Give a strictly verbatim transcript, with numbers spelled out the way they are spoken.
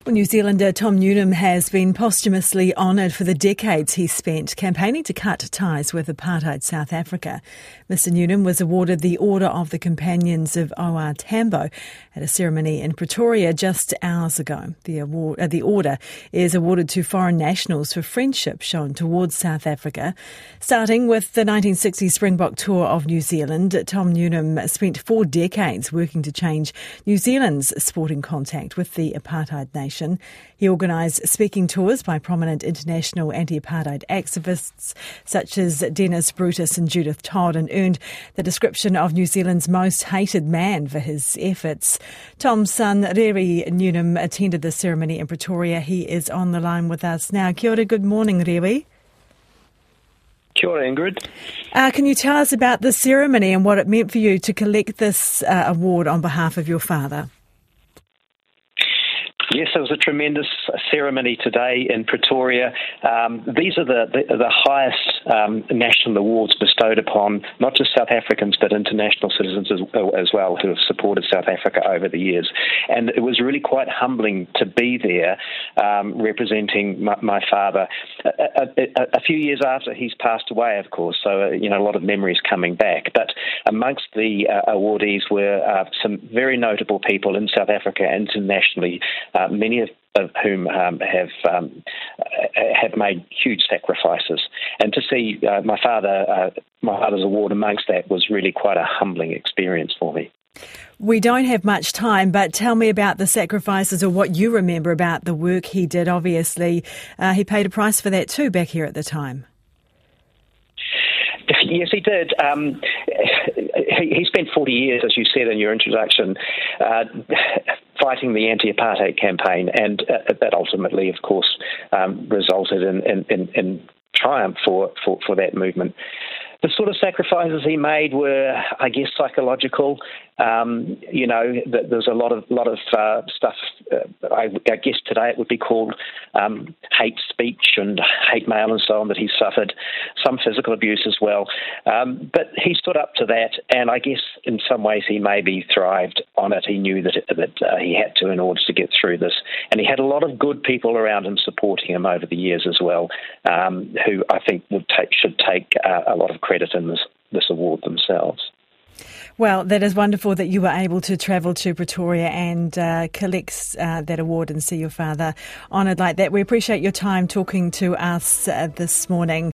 Well, New Zealander Tom Newnham has been posthumously honoured for the decades he spent campaigning to cut ties with apartheid South Africa. Mister Newnham was awarded the Order of the Companions of O R Tambo at a ceremony in Pretoria just hours ago. The award, uh, the order is awarded to foreign nationals for friendship shown towards South Africa. Starting with the nineteen sixties Springbok tour of New Zealand, Tom Newnham spent four decades working to change New Zealand's sporting contact with the apartheid nation. He organised speaking tours by prominent international anti-apartheid activists such as Dennis Brutus and Judith Todd, and earned the description of New Zealand's most hated man for his efforts. Tom's son, Rewi Newnham, attended the ceremony in Pretoria. He is on the line with us now. Kia ora, good morning, Rewi. Kia ora, Ingrid. Uh, can you tell us about the ceremony and what it meant for you to collect this uh, award on behalf of your father? Yes, it was a tremendous ceremony today in Pretoria. Um, these are the, the, the highest um, national awards bestowed upon not just South Africans but international citizens as, as well who have supported South Africa over the years. And it was really quite humbling to be there um, representing my, my father a, a, a few years after he's passed away, of course, so uh, you know a lot of memories coming back. But amongst the uh, awardees were uh, some very notable people in South Africa and internationally, Uh, many of, of whom um, have um, have made huge sacrifices, and to see uh, my father, uh, my father's award amongst that was really quite a humbling experience for me. We don't have much time, but tell me about the sacrifices or what you remember about the work he did. Obviously, uh, he paid a price for that too back here at the time. Yes, he did. Um, he, he spent forty years, as you said in your introduction, uh, fighting the anti-apartheid campaign, and uh, that ultimately, of course, um, resulted in, in, in, in triumph for, for, for that movement. The sort of sacrifices he made were, I guess, psychological. Um, you know, there's a lot of lot of uh, stuff. Uh, I, I guess today it would be called um, hate speech and hate mail and so on that he suffered. Some physical abuse as well. Um, but he stood up to that, and I guess in some ways he maybe thrived on it. He knew that that uh, he had to in order to get through this, and he had a lot of good people around him supporting him over the years as well, um, who I think would take should take uh, a lot of credit in this this award themselves. Well, that is wonderful that you were able to travel to Pretoria and uh, collect uh, that award and see your father honoured like that. We appreciate your time talking to us uh, this morning.